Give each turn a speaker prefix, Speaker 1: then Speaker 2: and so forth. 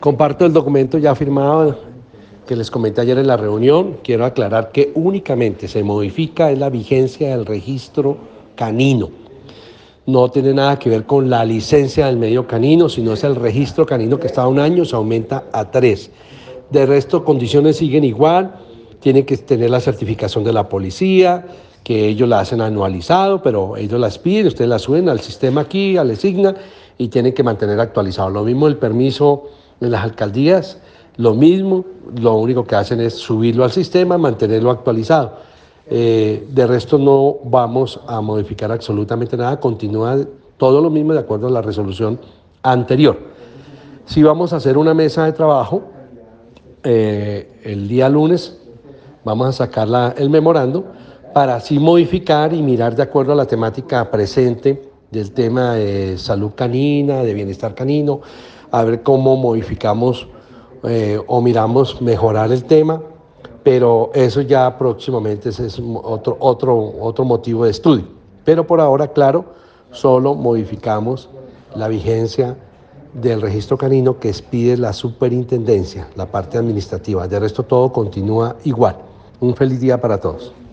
Speaker 1: Comparto el documento ya firmado que les comenté ayer en la reunión. Quiero aclarar que únicamente se modifica es la vigencia del registro canino. No tiene nada que ver con la licencia del medio canino, sino es el registro canino que estaba a 1 año, se aumenta a 3. De resto, condiciones siguen igual, tienen que tener la certificación de la policía, que ellos la hacen anualizado, pero ellos las piden, ustedes la suben al sistema aquí, al ESIGNA, y tienen que mantener actualizado. Lo mismo el permiso en las alcaldías, lo mismo, lo único que hacen es subirlo al sistema, mantenerlo actualizado. De resto no vamos a modificar absolutamente nada, continúa todo lo mismo de acuerdo a la resolución anterior. Sí vamos a hacer una mesa de trabajo el día lunes, vamos a sacar el memorando para así modificar y mirar de acuerdo a la temática presente del tema de salud canina, de bienestar canino, a ver cómo modificamos o miramos mejorar el tema, pero eso ya próximamente es otro motivo de estudio. Pero por ahora, claro, solo modificamos la vigencia del registro canino que expide la superintendencia, la parte administrativa. De resto todo continúa igual. Un feliz día para todos.